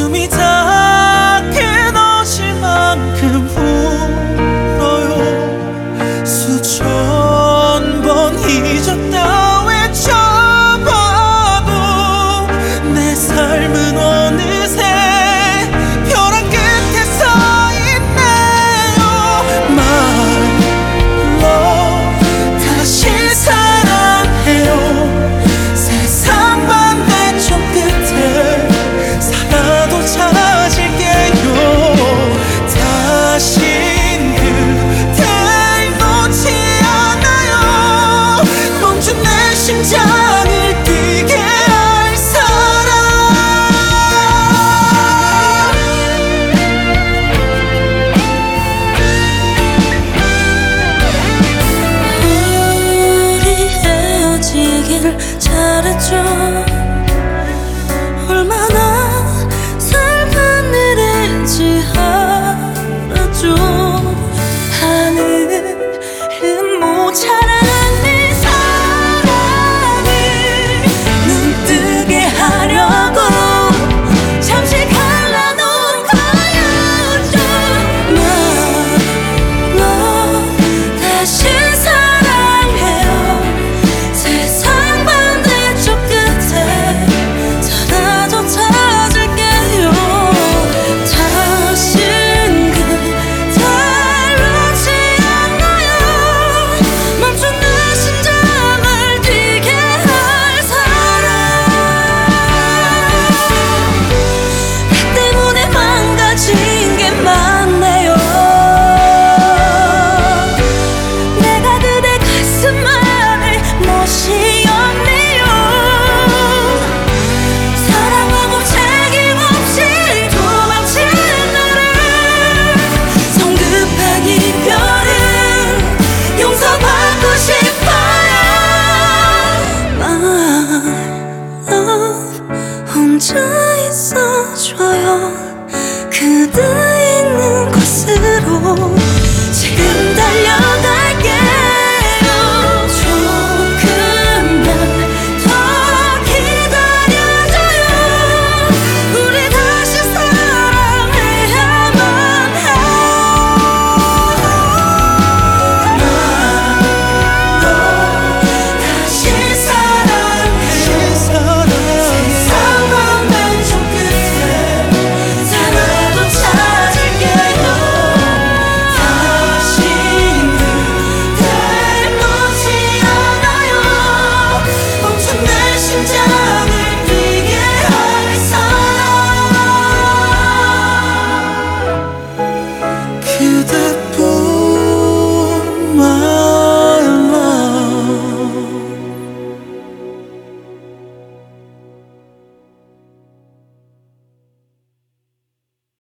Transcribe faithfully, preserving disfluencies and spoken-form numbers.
숨이 다 끊어질 만큼 울어요. 수천 번 잊었다 외쳐봐도 내 삶은 어느새 벼랑 끝에 서 있네요. My love 다시 사랑해요. 세상 반대쪽 끝에 살아도 찾을게요. 다신 그댈 놓지 않아요. 멈춘 내 심장을 뛰게 할 사람. 우리 헤어지길 잘했죠. 얼마나 슬픈 일인지 알았죠. 하늘은 모자란 네 사랑을 눈뜨게 하려고 잠시 갈라놓은 거였죠. My love 다시 사랑해요. 세상 반대쪽 끝에 살아도 찾을게요. 다신 그댈 놓지 않아요. 멈춘 내 심장을 뛰게 할 사람. 나 때문에 망가진 게 많네요. 내가 그대 가슴 안에 못이 없네요. 사랑하고 책임없이 도망친 나를 성급한 이별은 용서받고 싶어요. My love 혼자 있어줘요. 그대 있는 곳으로